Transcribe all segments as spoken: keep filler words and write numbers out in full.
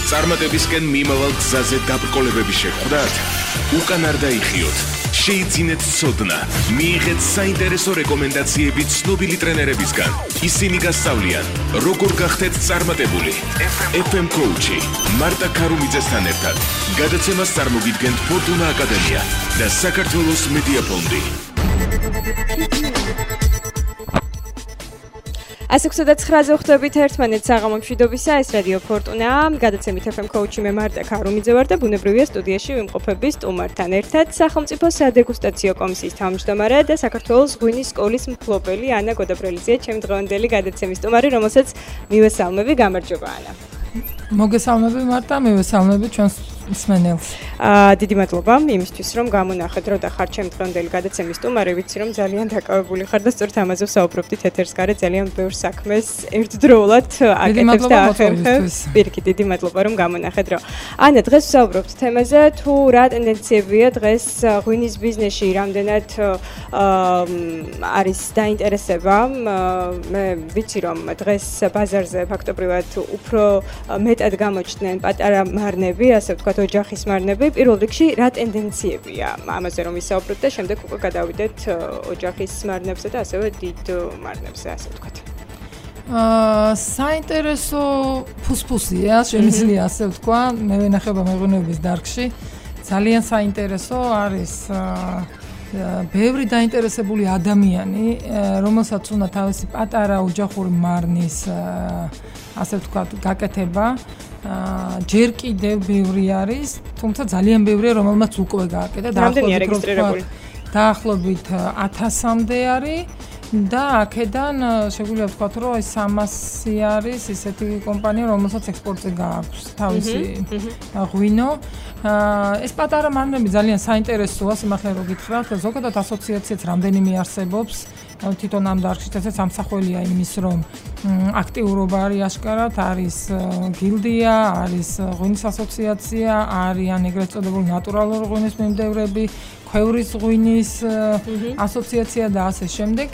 წარმატებისკენ მიმავალ გზაზე დაბრკოლებების შეხვდათ? უკან არ დაიხიოთ. შეიძინეთ ცოდნა, მიიღეთ საინტერესო რეკომენდაციები ცნობილი ტრენერებისგან. ისინი გასწავლიან, როგორ გახდეთ წარმატებული. ეფ ემ Coach-ი, მარტა ქარუმიძესთან ერთად. გადაცემას წარმოგიდგენთ ფორტუნა აკადემია და საქართველოს მედია ფონდი. ასი ოცდაოთხ ცხრაზე ხვდებით ერთმანეთს საღამო მშვიდობისა, ეს რადიო ფორტუნაა. გადაცემით ეფ ემ Coach-ი მე მარტა ქარუმიძე ვარ და ბუნებრივია სტუდიაში ვიმყოფები სტუმართან ერთად. სახელმწიფო სადეგუსტაციო კომისიის თავმჯდომარე და საქართველოს ღვინის სკოლის მფლობელი ანა გოდაბრელიძეა ჩემი დღევანდელი გადაცემის სტუმარი, რომელსაც მივესალმები. გამარჯობა ანა. მოგესალმები მარტა, მივესალმები ჩვენს მსმენელს. აა დიდი მადლობა იმისთვის რომ გამონახეთ რო და ხარ ჩემი დღევანდელი გადაცემის სტუმარი, ვიცი რომ ძალიან დაკავებული ხარ და სწორედ ამაზე ვსაუბრობდით ეთერს გარეთ ძალიან ბევრ საქმეს ერთდროულად აკეთებს და ახერხებს. პირიქით დიდი მადლობა რომ გამონახეთ რო. ანა, დღეს ვსაუბრობთ თემაზე თუ რა ტენდენციებია დღეს ღვინის ბიზნესში, რამდენად არის დაინტერესება. მე ვიცი რომ დღეს ბაზარზე ფაქტობრივად უფრო მეტად გამოჩნდნენ პატარა მარნები, ასე ვთქვათ ოჯახის მარნები. პირველ რიგში რა ტენდენციებია ამაზე რომ ვისაუბროთ და შემდეგ უკვე გადავიდეთ ოჯახის მარნებზე და ასევე დიდ მარნებზე, ასე ვთქვათ. აა საინტერესო ფუსფუსია, შემიძლია ასე ვთქვა, მე ვენახება მეღვინეობის დარგში. ძალიან საინტერესო არის ბევრი დაინტერესებული ადამიანი, რომელსაც უნდა თავისი პატარა ოჯახური მარნის ასე ვთქვათ გაკეთება. ჯერ კიდევ ბევრი არის, თუმცა ძალიან ბევრია, რომელმაც უკვე გააკეთა. რამდენია რეგისტრირებული? დაახლოებით ათასამდე არის და აქედან შეგვიძლია ვთქვათ, რომ აი სამასი არის ისეთი კომპანია, რომელსაც ექსპორტზე გააქვს თავისი ღვინო. ეს პატარა მარნები ძალიან საინტერესოა, სიმართლე რომ გითხრათ, ზოგადად ასოციაციაც რამდენიმე არსებობს. თვითონ ამ დარგში ესეც ამსახველია იმის, რომ აქტიურობა არის აშკარად, არის გილდია, არის ღვინის ასოციაცია, არიან ეგრეთ წოდებული ნატურალური ღვინის მიმდევრები, ქვევრის ღვინის ასოციაცია და ასე შემდეგ.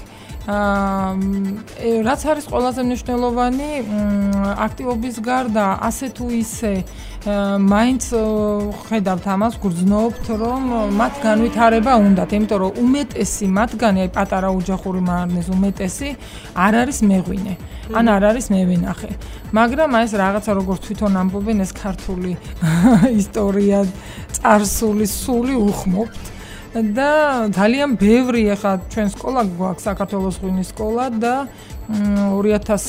რაც არის ყველაზე მნიშვნელოვანი, აქტივობის გარდა ასე თუ ისე მაინც ხედავთ ამას, გრძნობთ, რომ მათ განვითარება უნდათ, იმიტომ რომ უმეტესი მათგანი, აი პატარა ოჯახური მარნის უმეტესი არ არის მეღვინე, ან არ არის მევენახე. მაგრამ აი ეს რაღაცა როგორც თვითონ ამბობენ, ეს ქართული ისტორია, წარსული, სული უხმობთ. და ძალიან ბევრი ახლა ჩვენ სკოლა გვაქვს, საქართველოს ღვინის სკოლა და ორი ათას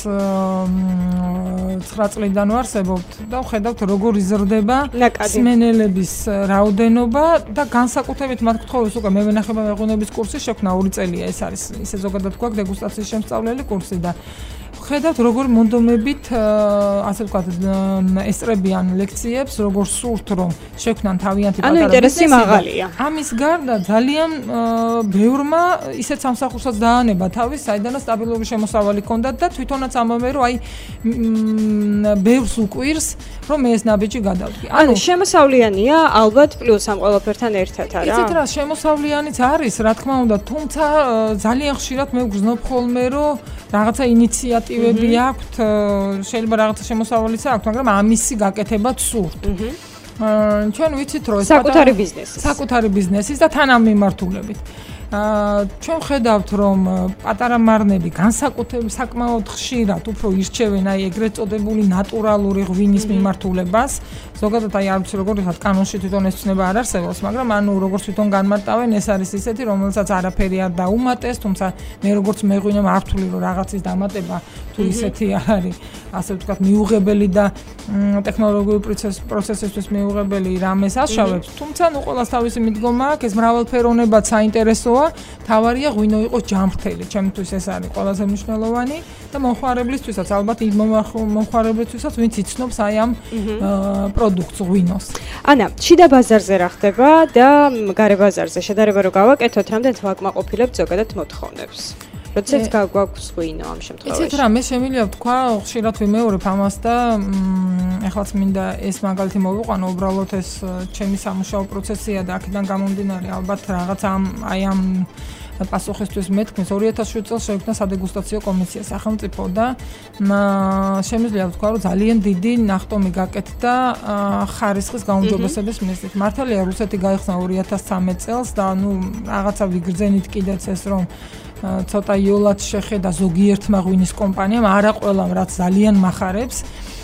ცხრა წლიდან ვარსებობთ და ვხედავთ როგორ იზრდება მსმენელების რაოდენობა და განსაკუთრებით მათ გთხოვს უკვე მე ვენახება მეღვინეობის კურსი შექმნა ორი წელია, ეს არის ისე ზოგადად გვაქვს დეგუსტაციის შემსწავლელი კურსი და ხედავთ როგორ მონდომებით ასე ვთქვათ ესწრებიან ლექციებს, როგორ სურთ რომ შექმნან თავიანთი პატარა ბიზნესი. ანუ ინტერესი მაღალია. ამის გარდა ძალიან ბევრმა ისეთ სამსახურსაც დაანება თავის, საიდანაც სტაბილური შემოსავალი ჰქონდათ და თვითონაც ამბობენ რომ აი ბევრს უკვირს რომ ეს ნაბიჯი გადავდგე. ანუ შემოსავლიანია ალბათ პლუს ამ ყველაფერთან ერთად არა? იცით რა, შემოსავლიანიც არის, რა თქმა უნდა, თუმცა ძალიან ხშირად მე ვგრძნობ ხოლმე რომ რაღაცა ინიციატივები აქვთ, შეიძლება რაღაცა შემოსავალიც აქვთ, მაგრამ ამისი გაკეთებაც სურთ. ჩვენ ვიცით რომ საკუთარი ბიზნესის საკუთარი ბიზნესის და თანამიმართულებით. ჩვენ ხედავთ რომ პატარა მარნები განსაკუთრებით საკმაოდ ხშირად უფრო ირჩევენ აი ეგრეთ წოდებული ნატურალური ღვინის მიმართულებას. ზოგადად აი არ ვიცი როგორ ხარ კანონში თვითონ ეს ცნება არ არსებობს, მაგრამ ანუ როგორც თვითონ განმარტავენ, ეს არის ისეთი, რომელსაც არაფერი არ დაუმატეს, თუმცა მე როგორც მეღვინე მართული რომ რაღაცის დამატება თუ ისეთი არ არის, ასე ვთქვათ, მიუღებელი და ტექნოლოგიური პროცესისთვის მიუღებელი რამეს აშავებს. თუმცა ნუ ყველას თავისი მიდგომა აქვს, ეს მრავალფეროვნებად საინტერესოა. თავარია ღვინო იყოს ჯანმრთელი, ჩემთვის ეს არის ყველაზე მნიშვნელოვანი და მომხმარებლისთვისაც ალბათ იმ მომხმარებლისთვისაც ვინც იცნობს აი ამ პროდუქტს ღვინოს. ანა, შიდა ბაზარზე რა ხდება და გარე ბაზარზე შედარება რო გავაკეთოთ, რამდენად ვაკმაყოფილებთ ზოგადად მოთხოვნებს? როდესაც გაგვაქვს ღვინო ამ შემთხვევაში. იცით რა, მე შემიძლია ვთქვა, ხშირად ვიმეორებ ამას და ეხლაც მინდა ეს მაგალითი მოვიყვანო, უბრალოდ ეს ჩემი სამუშაო პროცესია და აქედან გამომდინარე ალბათ რაღაც ამ აი ამ პასუხისთვის მეთქმის ორი ათას შვიდ წელს შეიქმნა სადეგუსტაციო კომისია სახელმწიფო და შემიძლია ვთქვა, რომ ძალიან დიდი ნახტომი გაკეთდა ხარისხის გაუმჯობესების მიზნით. მართალია რუსეთი გაიხსნა ორი ათას ცხრამეტ წელს და ნუ რაღაცა ვიგრძენით კიდეც ეს რომ ცოტა იოლად შეხედა ზოგიერთმა ღვინის კომპანიამ, არა ყველამ, რაც ძალიან მახარებს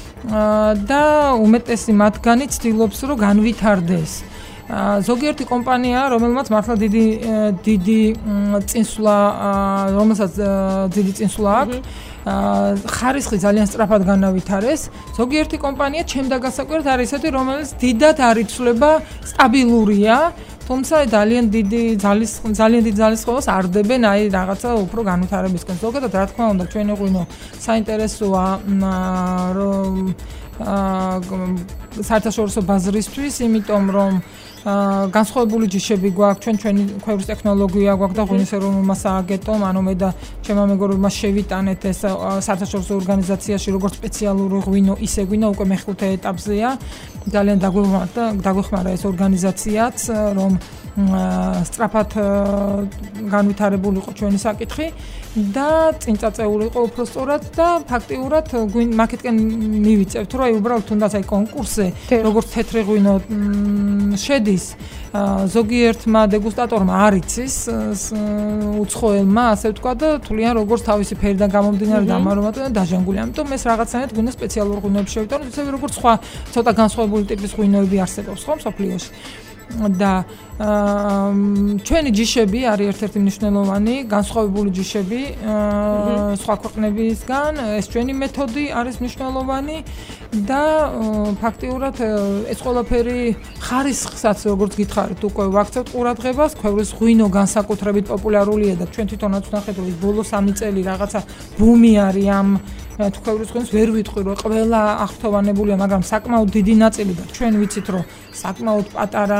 და უმეტესი მათგანი ცდილობს, რომ განვითარდეს. ზოგიერთი კომპანია, რომელმაც მართლა დიდი დიდი წინსვლა, რომელსაც დიდი წინსვლა აქვს, ხარისხი ძალიან სწრაფად განავითარეს. ზოგიერთი კომპანია ჩემდა გასაკვირად არის ესეთი, რომელიც დიდად არ იცვლება, სტაბილურია, თუმცა ძალიან დიდი ძალის ძალიან დიდი ძალის ხელს არდებენ აი რაღაცა უფრო განვითარებისკენ. ზოგადად რა თქმა უნდა, ჩვენი ღვინო საინტერესოა რომ საერთაშორისო ბაზრისთვის, იმიტომ რომ განსხვავებული ჯიშები გვაქვს, ჩვენ ჩვენი ქვევრის ტექნოლოგია გვაქვს და ღვინის ეროვნულმა სააგენტომ, ანუ მე და ჩემმა მეგობრებმა შევიტანეთ ეს საერთაშორისო ორგანიზაციაში როგორც სპეციალური ღვინო, ისე ღვინო უკვე მეხუთე ეტაპზეა. ძალიან დაგვეხმარა ეს ორგანიზაციაც, რომ სწრაფად განვითარებული იყო ჩვენი საკითხი და წინ წაწეული იყო უფრო სწორად და ფაქტიურად მაკეტკენ მივიწევთ, რომ აი უბრალოდ თუნდაც აი კონკურსზე როგორც თეთრი ღვინო შედის, ზოგიერთმა დეგუსტატორმა არ იცის უცხოელმა, ასე ვთქვა და თვლიან როგორც თავისი ფერიდან გამომდინარე და ამარომატო და დაჟანგული. ამიტომ ეს რაღაცნაირად გვინდა სპეციალურ ღვინოებში შევიტანოთ, ისე როგორც სხვა ცოტა განსხვავებული ტიპის ღვინოები არსებობს ხო მსოფლიოში. და ჩვენი ჯიშები არის ერთ-ერთი მნიშვნელოვანი განსხვავებული ჯიშები სხვა ქვეყნებისგან, ეს ჩვენი მეთოდი არის მნიშვნელოვანი და ფაქტიურად ეს ყველაფერი ხარისხსაც როგორც გითხარით უკვე ვაქცევთ ყურადღებას, ქვევრის ღვინო განსაკუთრებით პოპულარულია და ჩვენ თვითონაც ვნახეთ რომ ბოლო სამი წელი რაღაცა ბუმი არის ამ ქვევრის ღვინოს, ვერ ვიტყვი რომ ყველა აღფრთოვანებულია, მაგრამ საკმაოდ დიდი ნაწილი და ჩვენ ვიცით რომ საკმაოდ პატარა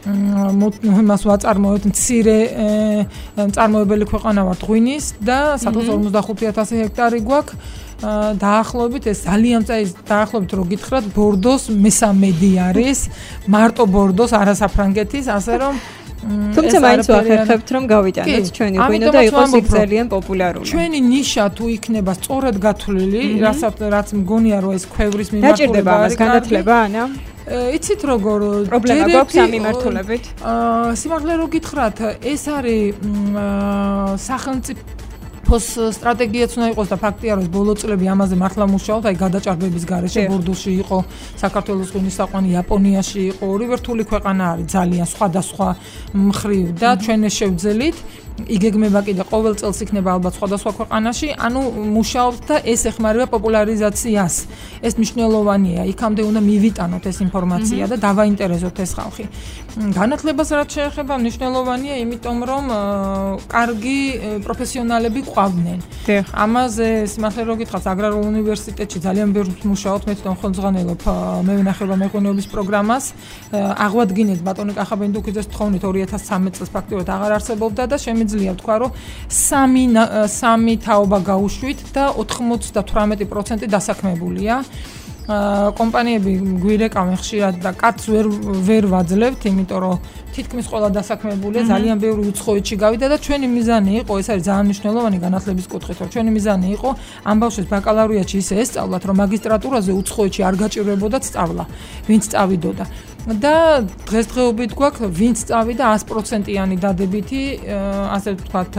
მას ვაწარმოებთ მცირე მწარმოებელი ქვეყანა ვართ ღვინის და სადღაც ორმოცდახუთი ათასი ჰექტარი გვაქვს. დაახლოებით ეს ძალიან წაის დაახლოებით რო გითხრათ ბორდოს მესამედი არის, მარტო ბორდოს, არა საფრანგეთის, ასე რომ თუმცა მაინც ვახერხებთ რომ გავიტანოთ ჩვენი ღვინო და იყოს იქ ძალიან პოპულარული. ჩვენი ნიშა თუ იქნება სწორად გათვლილი, რასაც რაც მგონია რომ ეს ქვევრის მიმართულება დაჭირდება ამას განათლება, ანა? იცით როგორ პრობლემა გვაქვს ამ მიმართულებით? აა სიმართლე რო გითხრათ, ეს არის სახელმწიფო სტრატეგიაც უნდა იყოს და ფაქტია რომ ბოლო წლები ამაზე მართლა მუშაობთ, აი გადაჭარბების გარეშე ბორდოში იყო საქართველოს ღვინის საყვანი, იაპონიაში იყო, ორივე რთული ქვეყანა არის ძალიან სხვადასხვა მხრივ და ჩვენ ეს შევძელით იგეგმება კიდე ყოველ წელს იქნება ალბათ სხვადასხვა ქვეყანაში, ანუ მუშაობთ და ეს ეხმარება პოპულარიზაციას. ეს მნიშვნელოვანია, იქამდე უნდა მივიტანოთ ეს ინფორმაცია და დავაინტერესოთ ეს ხალხი. განათლებას რაც შეეხება მნიშვნელოვანია, იმიტომ რომ კარგი პროფესიონალები ყავდნენ. ამაზე სიმართლე რო გითხრათ, აგრარულ უნივერსიტეტში ძალიან ბევრ მუშაობთ, მე თვითონ ხელმძღვანელობ მევენახეობა მეღვინეობის პროგრამას. აღვადგინეთ ბატონი კახაბენდუქიძეს თხოვნით ორი ათას ცხრამეტ წელს ფაქტიურად აღარ არსებობდა და შემიძლია ვთქვა, რომ სამი სამი თაობა გაუშვით და ოთხმოცდათვრამეტი პროცენტი დასაქმებულია. კომპანიები გვირეკავენ ხშირად და კაც ვერ ვერ ვაძლევთ, იმიტომ რომ თითქმის ყველა დასაქმებულია, ძალიან ბევრი უცხოეთში გავიდა და ჩვენი მიზანი იყო, ეს არის ძალიან მნიშვნელოვანი განათლების კუთხით, რომ ჩვენი მიზანი იყო ამ ბავშვებს ბაკალავრიატში ისე ესწავლათ, რომ მაგისტრატურაზე უცხოეთში არ გაჭირვებოდათ სწავლა, ვინც წავიდოდა. და დღესდღეობით გვაქვს ვინც წავიდა ას პროცენტიანი დადებითი, ასე ვთქვათ,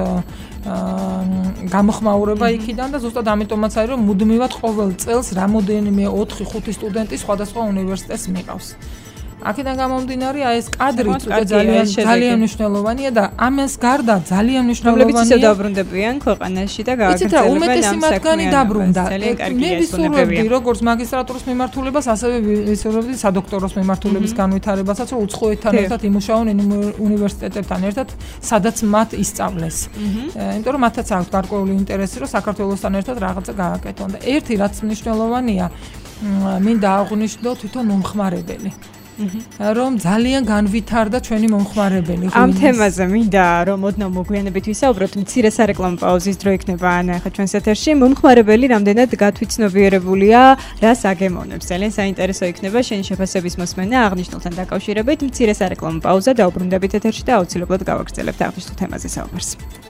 გამოხმაურება იქიდან და ზუსტად ამიტომაც არის, რომ მუდმივად ყოველ წელს რამოდენიმე ოთხი ხუთი სტუდენტი სხვადასხვა უნივერსიტეტს მიყავს. აქედან გამომდინარე, აი ეს კადრი ძალიან ძალიან მნიშვნელოვანია და ამას გარდა ძალიან მნიშვნელოვანია. რომლებიც დაბრუნდებიან ქვეყანაში და გააგრძელებენ ამ უმეტესი მათგანი დაბრუნდა. მე ვისურვებდი როგორც მაგისტრატურის მიმართულებას, ასევე ვისურვებდი სადოქტოროს მიმართულების განვითარებასაც, რომ უცხოეთთან ერთად იმუშაონ უნივერსიტეტებთან ერთად, სადაც მათ ისწავლეს. იმიტომ რომ მათაც აქვს გარკვეული ინტერესი, რომ საქართველოსთან ერთად რაღაცა გააკეთონ და ერთი რაც მნიშვნელოვანია, მინდა აღვნიშნო თვითონ მომხმარებელი. რომ ძალიან განვითარდა ჩვენი მომხმარებელი. ამ თემაზე მინდა რომ ოდნავ მოგვიანებით ვისაუბროთ, მცირე სარეკლამო პაუზის დრო იქნება ანა ახლა ჩვენს ეთერში. მომხმარებელი რამდენად გათვითცნობიერებულია, რას აგემოვნებს. ძალიან საინტერესო იქნება შენი შეფასების მოსმენა აღნიშნულთან დაკავშირებით. მცირე სარეკლამო პაუზა დაუბრუნდებით ეთერში და აუცილებლად გავაგრძელებთ აღნიშნულ თემაზე საუბარს.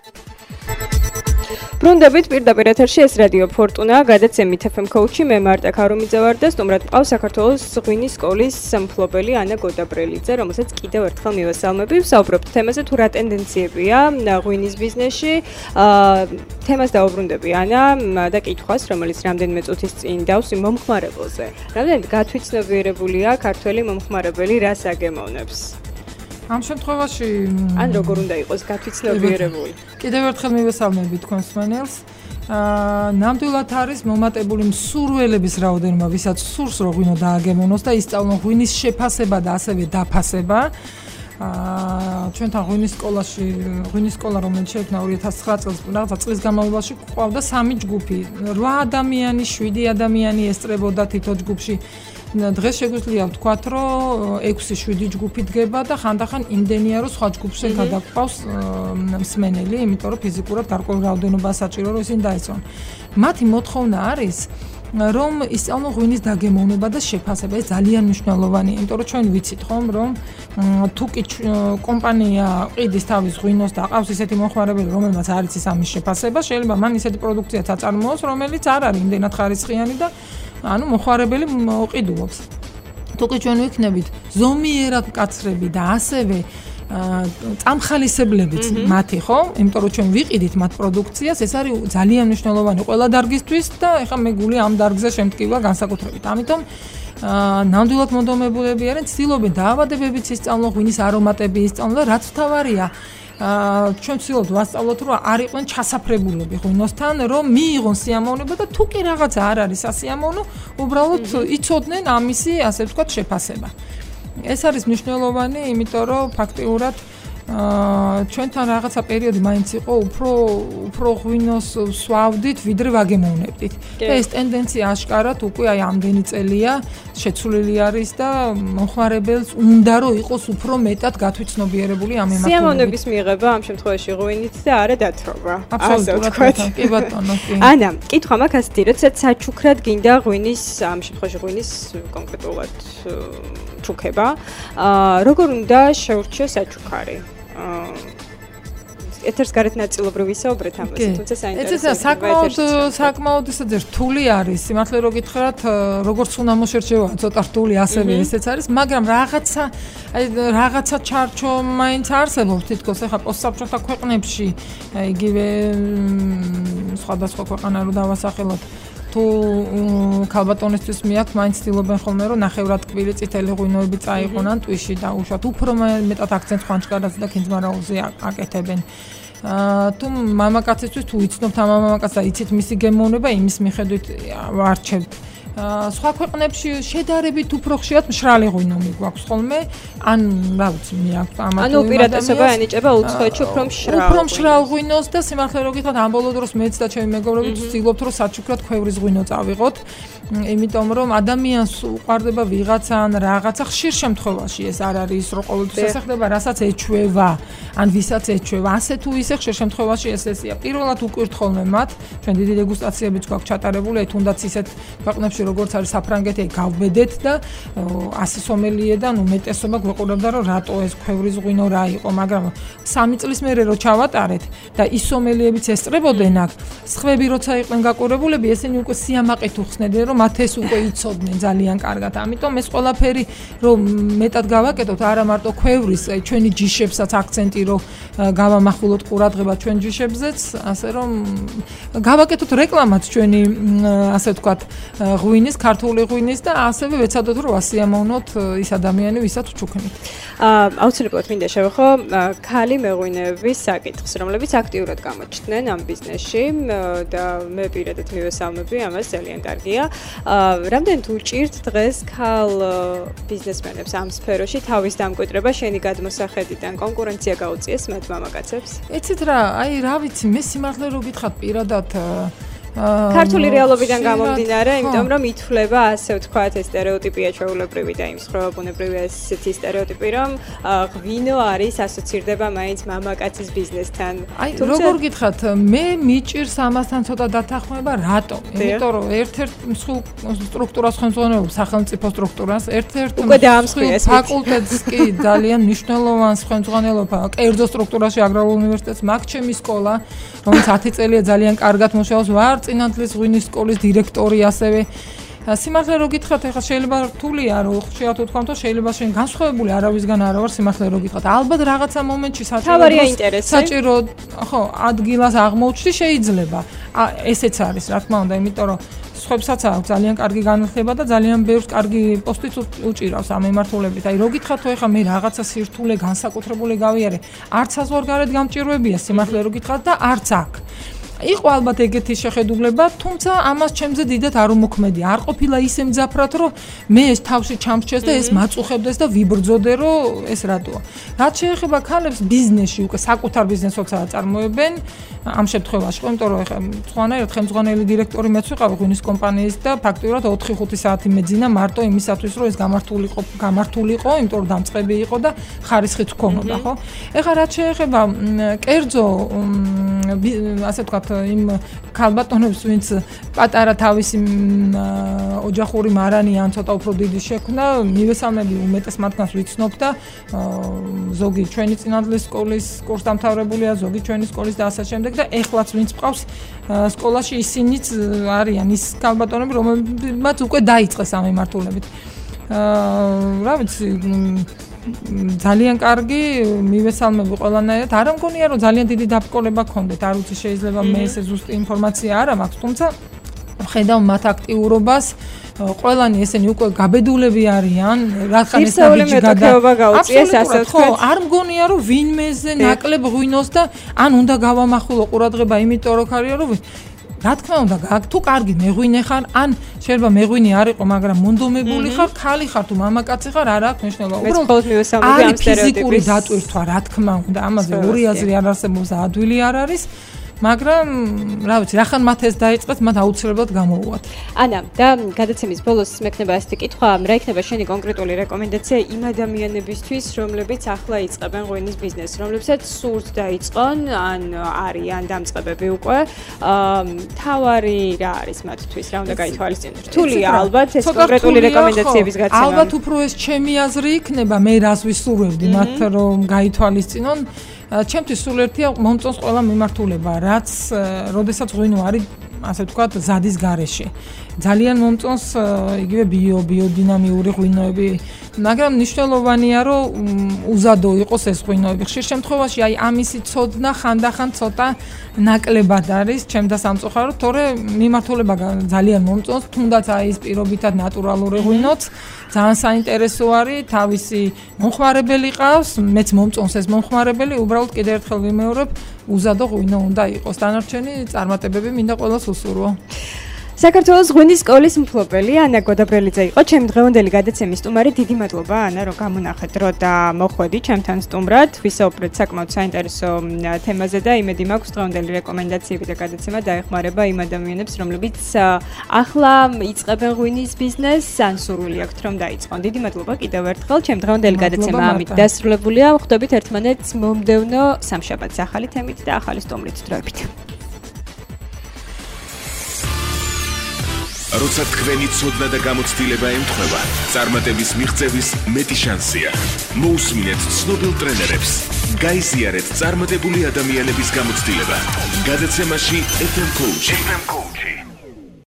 ბრუნდებით პირდაპირ ეთერში ეს რადიო ფორტუნა, გადაცემით ეფ ემ კოუჩი, მე მარტა ქარუმიძე ვარ და სტუმრად მყავს საქართველოს ღვინის სკოლის მფლობელი ანა გოდაბრელიძე, რომელსაც კიდევ ერთხელ მივესალმები. ვსაუბრობთ თემაზე თუ რა ტენდენციებია ღვინის ბიზნესში. თემას დაუბრუნდები ანა და კითხვას, რომელიც რამდენიმე წუთის წინ დავსვი მომხმარებელზე. რამდენად გათვითცნობიერებულია ქართველი მომხმარებელი, რას აგემოვნებს? ამ შემთხვევაში ან როგორ უნდა იყოს გათვითცნობიერებული? კიდევ ერთხელ მივესალმები თქვენს მსმენელს. აა ნამდვილად არის მომატებული მსურველების რაოდენობა, ვისაც სურს რო ღვინო დააგემოვნოს და ისწავლონ ღვინის შეფასება და ასევე დაფასება. აა ჩვენთან ღვინის სკოლაში, ღვინის სკოლა რომელიც შეიქმნა ორი ათას ცხრა წელს, რაღაცა წლის განმავლობაში ყავდა სამი ჯგუფი, რვა ადამიანი, შვიდი ადამიანი ესწრებოდა თითო ჯგუფში. დღეს შეგვიძლია ვთქვათ, რომ ექვსი შვიდი ჯგუფი დგება და ხანდახან იმდენია, რომ სხვა ჯგუფზე გადაყავს მსმენელი, იმიტომ რომ ფიზიკურად გარკვეულ რაოდენობას საჭირო, რომ ისინი დაეწონ. მათი მოთხოვნა არის, რომ ისწავლონ ღვინის დაგემოვნება და შეფასება. ეს ძალიან მნიშვნელოვანია, იმიტომ რომ ჩვენ ვიცით ხომ, რომ თუ კი კომპანია ყიდის თავის ღვინოს და ყავს ისეთი მომხმარებელი, რომელმაც არ იცის ამის შეფასება, შეიძლება მან ისეთი პროდუქციაც აწარმოოს, რომელიც არ არის იმდენად ხარისხიანი და ანუ მოხარებელი მოყიდულობს. თუ კი ჩვენ ვიქნებით ზომიერად მკაცრები და ასევე წამხალისებლებიც მათი, ხო? იმიტომ რომ ჩვენ ვიყიდით მათ პროდუქციას, ეს არის ძალიან მნიშვნელოვანი ყველა დარგისთვის და ეხლა მე გული ამ დარგზე შემტკივა განსაკუთრებით. ამიტომ ნამდვილად მონდომებულები არიან, ცდილობენ დაავადებებიც ისწავლონ, ღვინის არომატები ისწავლონ და რაც მთავარია, ჩვენ ვცდილობთ ვასწავლოთ, რომ არ იყვნენ ჩასაფრებულები ღვინოსთან, რომ მიიღონ სიამოვნება და თუ კი რაღაცა არ არის სასიამოვნო, უბრალოდ იცოდნენ ამისი, ასე ვთქვათ, შეფასება. ეს არის მნიშვნელოვანი, იმიტომ რომ ფაქტიურად ჩვენთან რაღაცა პერიოდი მაინც იყო უფრო უფრო ღვინოს სვავდით, ვიდრე ვაგემოვნებდით. და ეს ტენდენცია აშკარად უკვე აი ამდენი წელია შეცვლილი არის და მომხმარებელს უნდა რომ იყოს უფრო მეტად გათვითცნობიერებული ამ მიმართულებით. სიამოვნების მიღება ამ შემთხვევაში ღვინით და არა დათრობა. აბსოლუტურად, კი ბატონო, კი. ანა, კითხვა მაქვს ასეთი, როდესაც საჩუქრად გინდა ღვინის, ამ შემთხვევაში ღვინის კონკრეტულად ჩუქება, როგორ უნდა შეურჩიო საჩუქარი? ეთერს გარეთ ნაწილობრივ ვისაუბრეთ ამაზე, თუმცა საინტერესოა. ეს საკმაოდ საკმაოდ ისე რთული არის, სიმართლე რო გითხრათ, როგორც უნდა მოშერჩევა, ცოტა რთული ასევე ესეც არის, მაგრამ რაღაცა აი რაღაცა ჩარჩო მაინც არსებობს თითქოს ახლა პოსტსაბჭოთა ქვეყნებში, იგივე სხვადასხვა ქვეყანა რო დავასახელოთ. თუ ქალბატონისთვის მიაქვს, მაინც ცდილობენ ხოლმე, რომ ნახევრადკვირი წითელი ღვინოები წაიყვანონ ან ტვიში დაუშვათ. უფრო მეტად აქცენტს ხვანჭკარაზე და ქინძმარაულზე აკეთებენ. თუ მამაკაცისთვის თუ იცნობთ ამ მამაკაცს და იცით მისი გემოვნება, იმის მიხედვით ვარჩევთ. სხვა ქვეყნებში შედარებით უფრო ხშირად მშრალი ღვინო მიგვაქვს ხოლმე, ან რა ვიცი, მიაქვს ამათ. ანუ უპირატესობა ენიჭება უცხოეთში უფრო მშრალ. უფრო მშრალ ღვინოს და სიმართლე რო გითხრათ, ამ ბოლო დროს მეც და ჩემი მეგობრებიც ვცდილობთ, რომ საჩუქრად ქვევრის ღვინო წავიღოთ. იმიტომ რომ ადამიანს უყარდება ვიღაცა ან რაღაცა ხშირ შემთხვევაში ეს არ არის რომ ყოველთვის ესახება, რასაც ეჩვევა, ან ვისაც ეჩვევა. ასე თუ ისე ხშირ შემთხვევაში ეს ესია. პირველად უკვირთ ხოლმე მათ, ჩვენ დიდი დეგუსტაციებიც გვაქვს ჩატარებული, აი თუნდაც ისეთ ქვეყნებში როგორც არის საფრანგეთი, გავბედეთ და ასი სომელიე და ნუ მეტესობა გვეყურებდა რომ რატო ეს ქვევრის ღვინო რა იყო, მაგრამ სამი წლის მერე რო ჩავატარეთ და ის სომელიებიც ესწრებოდნენ აქ, სხვები როცა იყვნენ გაყურებულები, ესენი უკვე სიამაყით უხსნედნენ რომ მათ ეს უკვე იცოდნენ ძალიან კარგად. ამიტომ ეს ყველაფერი რომ მეტად გავაკეთოთ, არა მარტო ქვევრის, აი ჩვენი ჯიშებსაც აქცენტი რომ გავამახვილოთ ყურადღება ჩვენ ჯიშებზეც, ასე რომ გავაკეთოთ რეკლამაც ჩვენი ასე ვთქვათ ღვინის, ქართული ღვინის და ასევე ვეცადოთ რომ ასიამოვნოთ ის ადამიანი, ვისაც ვჩუქნით. აუცილებლად მინდა შევეხო ქალი მეღვინეების საკითხს, რომლებიც აქტიურად გამოჩნდნენ ამ ბიზნესში და მე პირადად მივესალმები, ამას ძალიან კარგია. რამდენად უჭირთ დღეს ქალ ბიზნესმენებს ამ სფეროში თავის დამკვიდრება შენი გადმოსახედიდან, კონკურენცია გაუწიეს მათ მამაკაცებს? ეცით რა, აი რა ვიცი, მე სიმართლე რო გითხრათ პირადად ქართული რეალობიდან გამომდინარე, იმიტომ რომ ითვლება ასე ვთქვათ ეს სტერეოტიპია ჩვეულებრივი და იმ სხეულბუნებრივი ესეთი სტერეოტიპი, რომ ღვინო არის ასოცირდება მაინც მამაკაცის ბიზნესთან. აი, როგორ გითხრათ, მე მიჭირს ამასთან ცოტა დათანხმება, რატომ? იმიტომ რომ ერთ-ერთ სტრუქტურას ხელმძღვანელობს სახელმწიფო სტრუქტურას, ერთ-ერთ ფაკულტეტს კი ძალიან მნიშვნელოვანს ხელმძღვანელობა კერძო სტრუქტურაში აგრარულ უნივერსიტეტს, მაგ ჩემი სკოლა, რომელიც ათი წელია ძალიან კარგად მუშაობს, ვარ წინანდლის ღვინის სკოლის დირექტორი ასევე. სიმართლე რო გითხრათ, ეხლა შეიძლება რთულია რომ ხშირად ვთქვამთ, რომ შეიძლება შენ განსხვავებული არავისგან არა ვარ, სიმართლე რო გითხრათ. ალბათ რაღაცა მომენტში საჭირო საჭირო ხო ადგილას აღმოჩნდი შეიძლება. ესეც არის, რა თქმა უნდა, იმიტომ რომ სხვებსაც აქვს ძალიან კარგი განათლება და ძალიან ბევრს კარგი პოსტიც უჭირავს ამ მიმართულებით. აი, რო გითხრათ, თუ ეხლა მე რაღაცა სირთულე განსაკუთრებული გავიარე, არც საზღვარგარეთ გამჭირვებია სიმართლე რო გითხრათ და არც აქ. იყო ალბათ ეგეთი შეხედულება, თუმცა ამას ჩემზე დიდად არ უმოქმედია. არ ყოფილა ისე მძაფრად, რომ მე ეს თავში ჩამრჩეს და ეს მაწუხებდეს და ვიბრძოდე, რომ ეს რატოა. რაც შეეხება ქალებს ბიზნესში, უკვე საკუთარ ბიზნესსაც აწარმოებენ ამ შემთხვევაში, იმიტომ რომ ეხლა სხვანაირად ხელმძღვანელი დირექტორი მეც ვიყავი ღვინის კომპანიის და ფაქტიურად ოთხი ხუთი საათი მეძინა მარტო იმისათვის, რომ ეს გამართულიყო, გამართულიყო, იმიტომ რომ დამწყები იყო და ხარისხიც ჰქონოდა, ხო? ეხლა რაც შეეხება კერძო ასე ვთქვათ იმ ქალბატონებს, ვინც პატარა თავისი ოჯახური მარანი ან ცოტა უფრო დიდი შექმნა, მივესალმები უმეტეს მათგანს ვიცნობ და ზოგი ჩვენი წინანდლის სკოლის კურსდამთავრებულია, ზოგი ჩვენი სკოლის და ასე შემდეგ და ეხლაც ვინც მყავს სკოლაში, ისინიც არიან ის ქალბატონები, რომელმაც უკვე დაიწყეს ამ მიმართულებით. რა ვიცი, ძალიან კარგი, მივესალმები ყველანაირად. არ მგონია რომ ძალიან დიდი დაბრკოლება გქონდეთ, არ ვიცი, შეიძლება მე ესე ზუსტი ინფორმაცია არ მაქვს, თუმცა ხედავ მათ აქტიურობას, ყველანი ესენი უკვე გაბედულები არიან, რადგან ეს ნაბიჯი გაუწიეს, ასე ვთქვათ. არ მგონია რომ ვინმეზე ნაკლებ ღვინოს და ან უნდა გავამახვილო ყურადღება, იმიტომ რომ ხარია რომ რა თქმა უნდა, თუ კარგი მეღვინე ხარ, ან შეიძლება მეღვინე არ იყო, მაგრამ მონდომებული ხარ, ქალი ხარ თუ მამაკაცი ხარ, არ აქვს მნიშვნელობა. უბრალოდ მივესალმები ამ სტერეოტიპის ფიზიკური დატვირთვა, რა თქმა უნდა, ამაზე ორი აზრი არ არსებობს, ადვილი არ არის. მაგრამ რა ვიცი, რახან მათ ეს დაიწყეს, მათ აუცილებლად გამოუვათ. ანა, და გადაცემის ბოლოს მექნება ასეთი კითხვა, რა იქნება შენი კონკრეტული რეკომენდაცია იმ ადამიანებისთვის, რომლებიც ახლა იწყებენ ღვინის ბიზნესს, რომლებსაც სურთ დაიწყონ, ან არიან დამწყებები უკვე. თავარი რა არის მათთვის, რა უნდა გაითვალისწინოთ? რთულია ალბათ ეს კონკრეტული რეკომენდაციების გაცემა. ალბათ უფრო ეს ჩემი აზრი იქნება, მე რას ვისურვებდი მათ რომ გაითვალისწინონ. ჩემთვის სულ ერთია მომწონს ყველა მიმართულება, რაც როდესაც ღვინო არის, ასე ვთქვათ, ზადის გარეშე. ძალიან მომწონს იგივე ბიო, ბიოდინამიური ღვინოები, მაგრამ მნიშვნელოვანია, რომ უზადო იყოს ეს ღვინოები. ხშირ შემთხვევაში აი ამისი ცოდნა ხანდახან ცოტა ნაკლებად არის ჩემდა სამწუხაროდ, თორე მიმართულება ძალიან მომწონს, თუნდაც აი ეს პირობითად ნატურალური ღვინოც ძალიან საინტერესო არის, თავისი მომხმარებელი ყავს, მეც მომწონს ეს მომხმარებელი, უბრალოდ კიდევ ერთხელ ვიმეორებ, უზადო ღვინო უნდა იყოს. დანარჩენი წარმატებები მინდა ყველას უსურვო. საქართველოს ღვინის სკოლის მფლობელი ანა გოდაბრელიძე იყო ჩემი დღევანდელი გადაცემის სტუმარი. დიდი მადლობა ანა, რომ გამონახეთ დრო და მოხვედი ჩემთან სტუმრად. ვისაუბრეთ საკმაოდ საინტერესო თემაზე და იმედი მაქვს დღევანდელი რეკომენდაციები და გადაცემა დაეხმარება იმ ადამიანებს, რომლებიც ახლა იწყებენ ღვინის ბიზნესს, ან სურვილი აქვთ რომ დაიწყონ. დიდი მადლობა კიდევ ერთხელ. ჩემი დღევანდელი გადაცემა ამით დასრულებულია. ხვდებით ერთმანეთს მომდევნო სამშაბათს ახალი თემით და ახალი სტუმრით. დროებით. როცა თქვენი ცოდნა და გამოცდილება ემთხვევა, წარმატების მიღწევის მეტი შანსია. მოусმინეთ ცნობილ ტრენერებს. გაიზიარეთ წარმატებული ადამიანების გამოცდილება. გადაცემაში ეფ ემ Coach.